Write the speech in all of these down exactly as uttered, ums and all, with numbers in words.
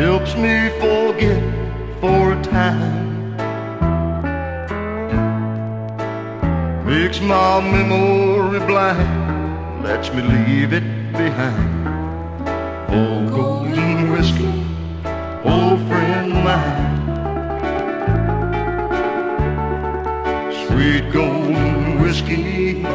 helps me forget for a time, makes my memory blind, lets me leave it behind. Oh, golden whiskey, old friend of mine, sweet golden whiskey,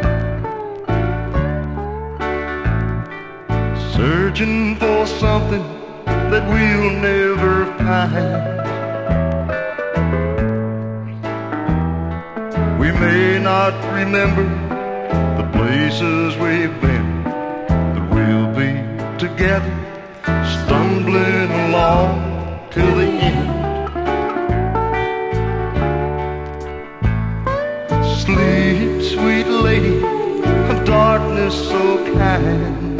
searching for something that we'll never find. We may not remember the places we've been, but we'll be together, stumbling along till the end. Sleep, sweet lady of darkness so kind,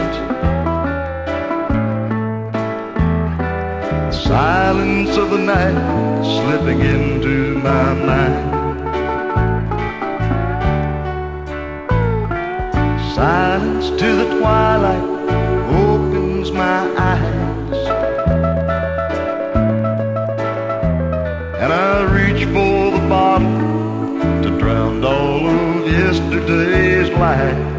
the silence of the night slipping into my mind. Silence to the twilight opens my eyes, and I reach for the bottle to drown all of yesterday's lies.